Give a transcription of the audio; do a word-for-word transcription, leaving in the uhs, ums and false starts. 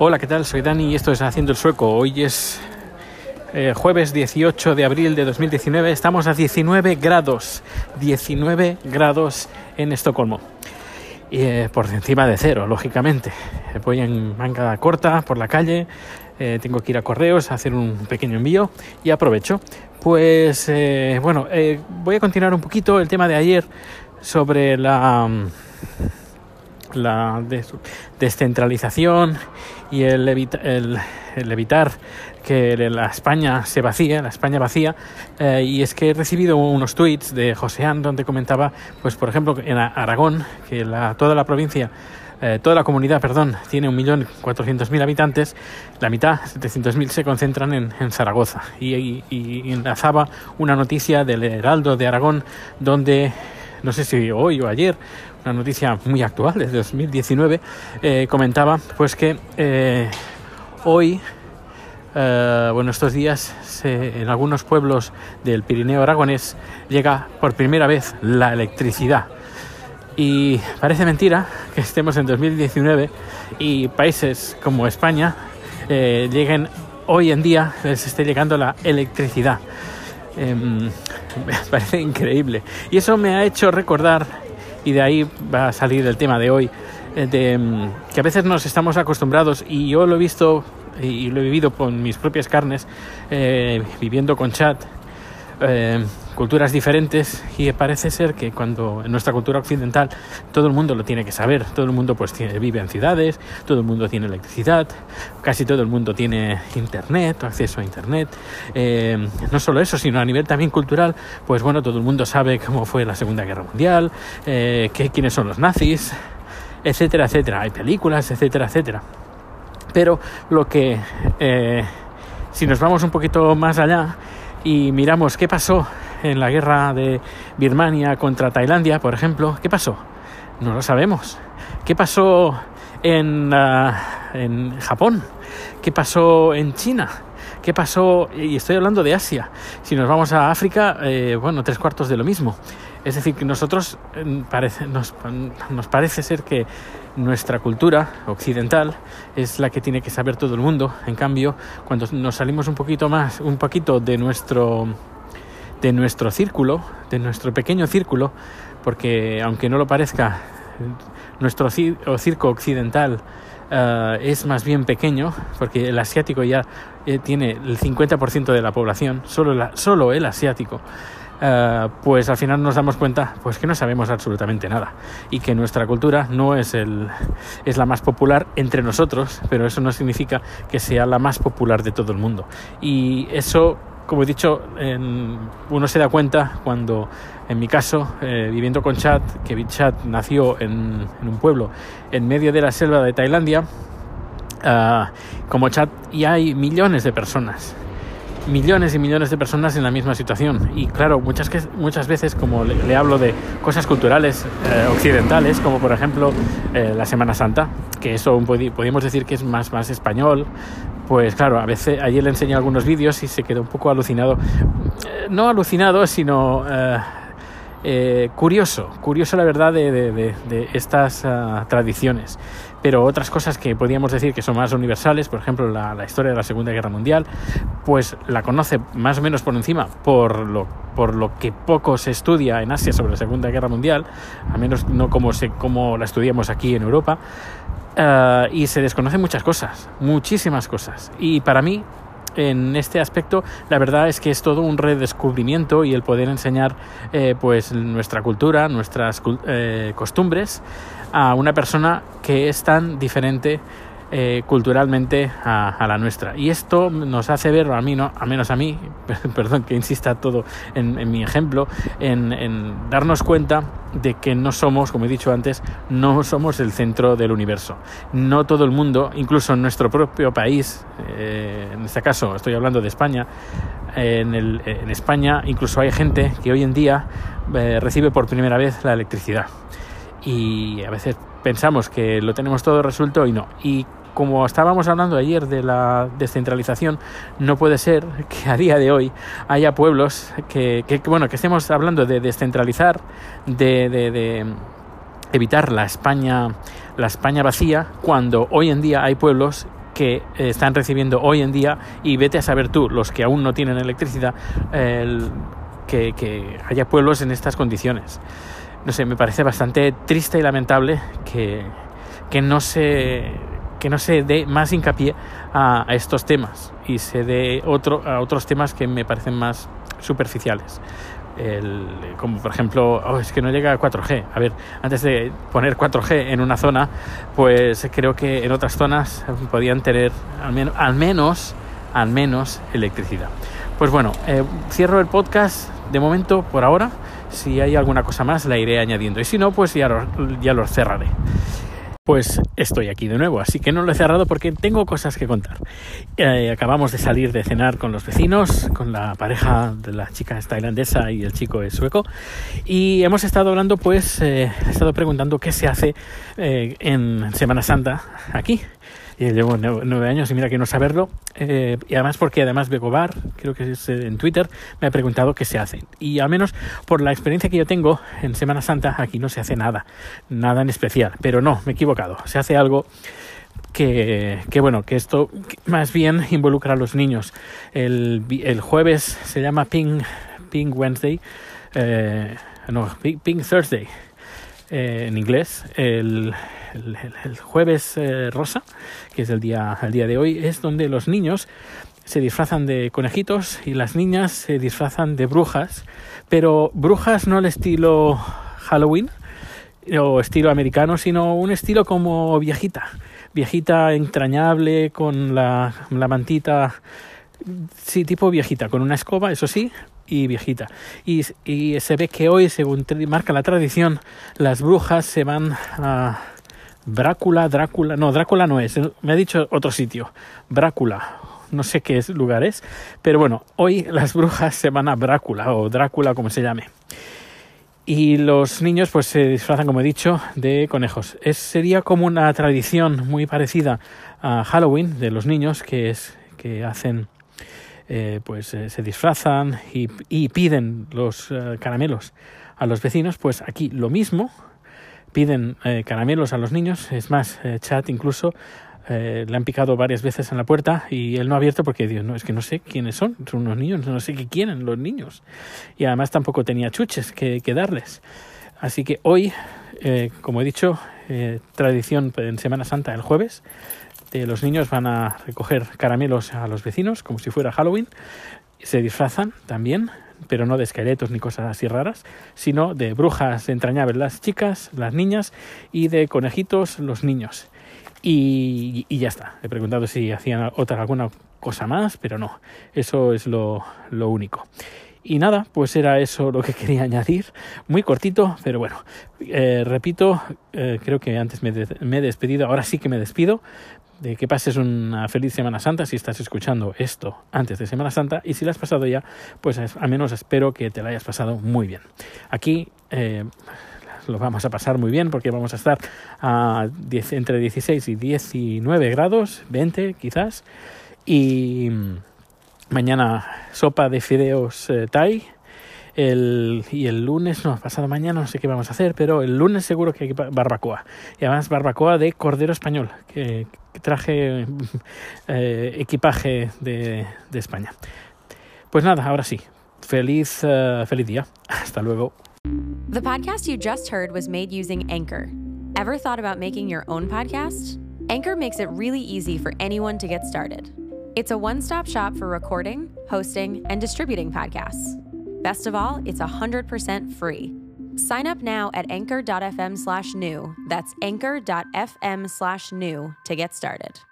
Hola, ¿qué tal? Soy Dani y esto es Haciendo el Sueco. Hoy es eh, jueves dieciocho de abril de dos mil diecinueve. Estamos a diecinueve grados. diecinueve grados en Estocolmo. Y, eh, por encima de cero, lógicamente. Voy en manga corta por la calle. Eh, tengo que ir a correos a hacer un pequeño envío y aprovecho. Pues, eh, bueno, eh, voy a continuar un poquito el tema de ayer sobre la... la descentralización y el, evita, el, el evitar que la España se vacíe, la España vacía, eh, y es que he recibido unos tweets de Joseán donde comentaba, pues por ejemplo, en Aragón, que la, toda la provincia, eh, toda la comunidad, perdón, tiene un millón cuatrocientos mil habitantes, la mitad, setecientos mil, se concentran en, en Zaragoza, y, y, y enlazaba una noticia del Heraldo de Aragón donde, no sé si hoy o ayer, una noticia muy actual, de dos mil diecinueve, eh, comentaba pues que eh, hoy, eh, bueno, estos días, se, en algunos pueblos del Pirineo aragonés llega por primera vez la electricidad. Y parece mentira que estemos en dos mil diecinueve y países como España eh, lleguen hoy en día, les esté llegando la electricidad. Eh, me parece increíble. Y eso me ha hecho recordar, y de ahí va a salir el tema de hoy, de que a veces nos estamos acostumbrados, y yo lo he visto y lo he vivido con mis propias carnes, eh, viviendo con chat, eh, culturas diferentes, y parece ser que cuando en nuestra cultura occidental todo el mundo lo tiene que saber, todo el mundo pues tiene, vive en ciudades, todo el mundo tiene electricidad, casi todo el mundo tiene internet o acceso a internet, eh, no solo eso, sino a nivel también cultural, pues bueno, todo el mundo sabe cómo fue la Segunda Guerra Mundial, eh, que, quiénes son los nazis, etcétera, etcétera, hay películas, etcétera, etcétera. Pero lo que, eh, si nos vamos un poquito más allá y miramos qué pasó en la guerra de Birmania contra Tailandia, por ejemplo, ¿qué pasó? No lo sabemos. ¿Qué pasó en, uh, en Japón? ¿Qué pasó en China? ¿Qué pasó? Y estoy hablando de Asia. Si nos vamos a África, eh, bueno, tres cuartos de lo mismo. Es decir, que nosotros eh, parece, nos, nos parece ser que nuestra cultura occidental es la que tiene que saber todo el mundo. En cambio, cuando nos salimos un poquito más, un poquito de nuestro de nuestro círculo, de nuestro pequeño círculo, porque aunque no lo parezca, nuestro circo occidental uh, es más bien pequeño, porque el asiático ya eh, tiene el cincuenta por ciento de la población, solo, la, solo el asiático. Uh, pues al final nos damos cuenta pues que no sabemos absolutamente nada y que nuestra cultura no es el es la más popular entre nosotros, pero eso no significa que sea la más popular de todo el mundo. Y eso, como he dicho, en, uno se da cuenta cuando, en mi caso, eh, viviendo con Chat, que Chat nació en, en un pueblo en medio de la selva de Tailandia, uh, como Chat, y hay millones de personas millones y millones de personas en la misma situación, y claro, muchas que, muchas veces como le, le hablo de cosas culturales eh, occidentales, como por ejemplo eh, la Semana Santa, que eso podríamos decir que es más, más español, pues claro, a veces ayer le enseñé algunos vídeos y se quedó un poco alucinado, eh, no alucinado, sino eh, eh, curioso, curioso la verdad de, de, de, de estas uh, tradiciones. Pero otras cosas que podríamos decir que son más universales, por ejemplo la, la historia de la Segunda Guerra Mundial, pues la conoce más o menos por encima por lo, por lo que poco se estudia en Asia sobre la Segunda Guerra Mundial, al menos no como, se, como la estudiamos aquí en Europa, uh, y se desconocen muchas cosas, muchísimas cosas, y para mí en este aspecto la verdad es que es todo un redescubrimiento, y el poder enseñar eh, pues nuestra cultura, nuestras eh, costumbres a una persona que es tan diferente eh, culturalmente a, a la nuestra, y esto nos hace ver, a mí no, a menos a mí, perdón que insista todo en, en mi ejemplo, en, en darnos cuenta de que no somos, como he dicho antes, no somos el centro del universo. No todo el mundo, incluso en nuestro propio país, eh, en este caso estoy hablando de España, eh, en, el, en España incluso hay gente que hoy en día eh, recibe por primera vez la electricidad, y a veces pensamos que lo tenemos todo resuelto y no. Y como estábamos hablando ayer de la descentralización, no puede ser que a día de hoy haya pueblos que, que bueno, que estemos hablando de descentralizar, de, de, de evitar la España, la España vacía, cuando hoy en día hay pueblos que eh, están recibiendo hoy en día, y vete a saber tú, los que aún no tienen electricidad, eh, el, que, que haya pueblos en estas condiciones. No sé, me parece bastante triste y lamentable que, que no se que no se dé más hincapié a, a estos temas y se dé otro, a otros temas que me parecen más superficiales. El, como por ejemplo, oh, es que no llega a cuatro G. A ver, antes de poner cuatro G en una zona, pues creo que en otras zonas podían tener al menos, al menos, al menos electricidad. Pues bueno, eh, cierro el podcast de momento por ahora. Si hay alguna cosa más la iré añadiendo, y si no, pues ya lo, ya lo cerraré. Pues estoy aquí de nuevo, así que no lo he cerrado porque tengo cosas que contar. Eh, acabamos de salir de cenar con los vecinos, con la pareja de la chica es tailandesa y el chico es sueco, y hemos estado hablando, pues, eh, he estado preguntando qué se hace eh, en Semana Santa aquí. Y llevo nueve años y mira que no saberlo, eh, y además porque además Begobar, creo que es en Twitter, me ha preguntado qué se hace, y al menos por la experiencia que yo tengo en Semana Santa aquí no se hace nada, nada en especial, pero no, me he equivocado, se hace algo que, que bueno, que esto más bien involucra a los niños. El, el jueves se llama Pink, Pink Wednesday, eh, no, Pink, Pink Thursday, eh, en inglés. El El, el, el jueves eh, rosa, que es el día, el día de hoy, es donde los niños se disfrazan de conejitos y las niñas se disfrazan de brujas, pero brujas no al estilo Halloween o estilo americano, sino un estilo como viejita, viejita entrañable, con la, la mantita, sí, tipo viejita, con una escoba, eso sí, y viejita. Y, y se ve que hoy, según marca la tradición, las brujas se van a Brácula, Drácula, no, Drácula no es, me ha dicho otro sitio, Brácula, no sé qué lugar es, pero bueno, hoy las brujas se van a Brácula o Drácula, como se llame. Y los niños pues se disfrazan, como he dicho, de conejos. Es, sería como una tradición muy parecida a Halloween de los niños, que es que hacen, eh, pues eh, se disfrazan y, y piden los eh, caramelos a los vecinos. Pues aquí lo mismo. Piden eh, caramelos a los niños. Es más, eh, Chad incluso eh, le han picado varias veces en la puerta y él no ha abierto porque dice, no, es que no sé quiénes son, son unos niños, no sé qué quieren los niños. Y además tampoco tenía chuches que, que darles. Así que hoy, eh, como he dicho, eh, tradición en Semana Santa el jueves, eh, los niños van a recoger caramelos a los vecinos como si fuera Halloween. Se disfrazan también, pero no de esqueletos ni cosas así raras, sino de brujas entrañables las chicas, las niñas, y de conejitos los niños. Y, y ya está. He preguntado si hacían otra alguna cosa más, pero no. Eso es lo, lo único. Y nada, pues era eso lo que quería añadir. Muy cortito, pero bueno. Eh, repito, eh, creo que antes me, de, me he despedido, ahora sí que me despido. De que pases una feliz Semana Santa si estás escuchando esto antes de Semana Santa, y si la has pasado ya, pues al menos espero que te la hayas pasado muy bien. Aquí eh, lo vamos a pasar muy bien porque vamos a estar a diez, entre dieciséis y diecinueve grados, veinte quizás, y mañana sopa de fideos eh, Thai. El, y el lunes, no, pasado mañana no sé qué vamos a hacer, pero el lunes seguro que hay barbacoa, y además barbacoa de cordero español, que, que traje eh, equipaje de, de España. Pues nada, ahora sí, feliz, uh, feliz día, hasta luego. The podcast you just heard was made using Anchor. Ever thought about making your own podcast? Anchor makes it really easy for anyone to get started. It's a one-stop shop for recording, hosting, and distributing podcasts. Best of all, it's one hundred percent free. Sign up now at anchor.fm slash new. That's anchor.fm slash new to get started.